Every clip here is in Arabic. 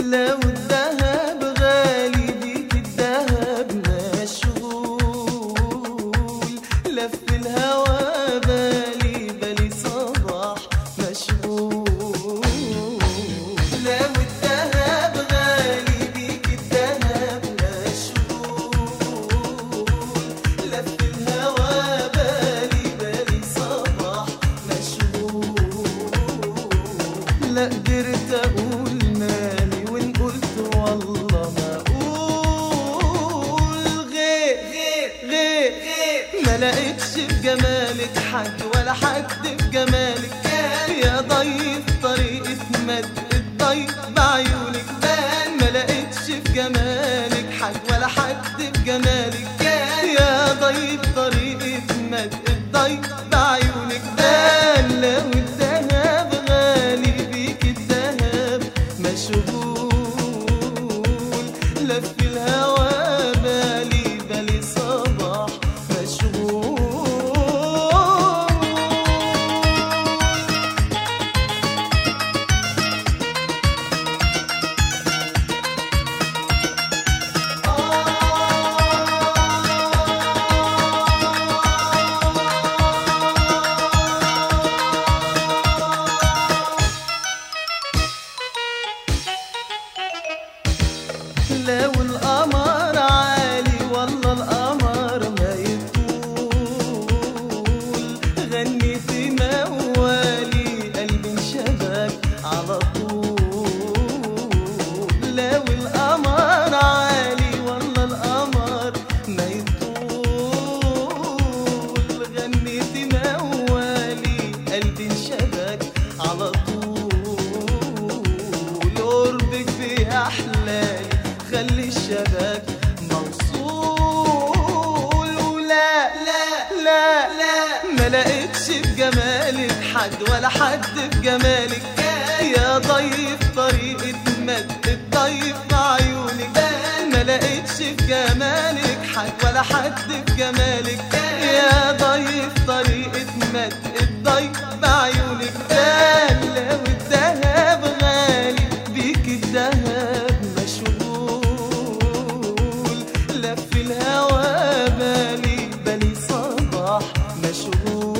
لو الذهب غالي بيك الذهب مشغول، لف الهوى بالي بالي صباح مشغول. لو الذهب غالي بيك الذهب مشغول، لف الهوى بالي بالي صباح مشغول. لا قدرت اقول مالي وان قلت والله ما اقول غير ما لقيتش في جمالك حد ولا حد في جمالك يا ضيف طريقة مد الضيف بعيونك بان. ما لقيتش في جمالك حد ولا حد في جمالك يا ضيف طريقة مد الضيف بعيونك بان. لو الذهب غالي بيك الذهب مشغول، لف الهوى بالي بالي صباح مشغول. لو القمر عالي والله القمر ما يطول، غنيت موالي قلبي انشبك على طول. لو القمر عالي والله القمر ما يطول، غنيت موالي قلبي انشبك على طول. قربك بأحلالي خلي الشبك موصول. ولا لا لا لا ما لقيتش في جمالك حد ولا حد في جمالك يا ضيف طريقة مد الضيف بعيونك. ما لقيتش في جمالك حد ولا حد في جمالك يا ضيف طريقة مد الضيف بعيونك. لو الذهب غالي بيك الذهب مشغول، لف الهوى بالي بالي صباح مشغول.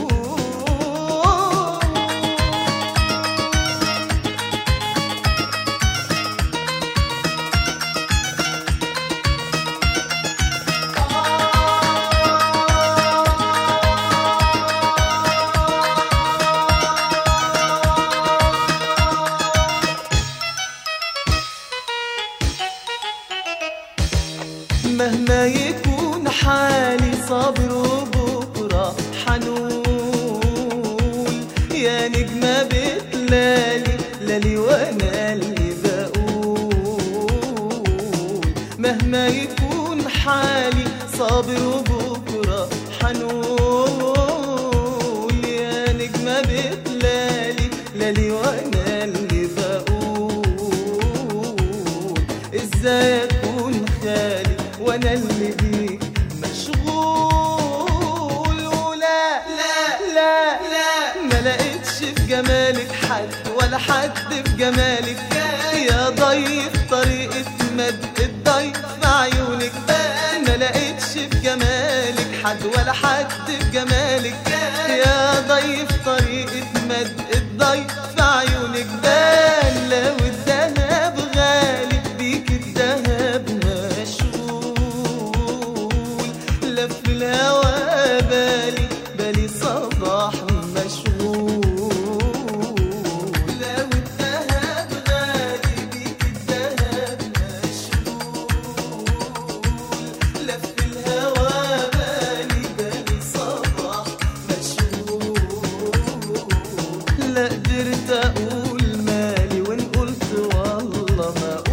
مهما يكون حالي صابر وبكرة حنقول يا نجمة بتلالي لالي وانا اللي بقول. مهما يكون حالي صابر وبكرة حنقول يا نجمة بتلالي لالي وانا اللي بقول. ازاي اكون خالي وانا اللي بيك مشغول. ولا لا لا لا ما لقيتش في جمالك حد ولا حد في جمالك يا ضيف طريقة مد الضيف بعيونك. ما لقيتش في جمالك حد ولا حد في جمالك يا ضيف طريقة مد الضيف بعيونك بان. لو الذهب غالي بيك الذهب مشغول، لف الهوى بالي بالي صباح مشغول. لو الذهب غالي بيك الذهب مشغول، لف الهوى بالي بالي صباح مشغول. لا قدرت اقول مالي وان قلت والله ما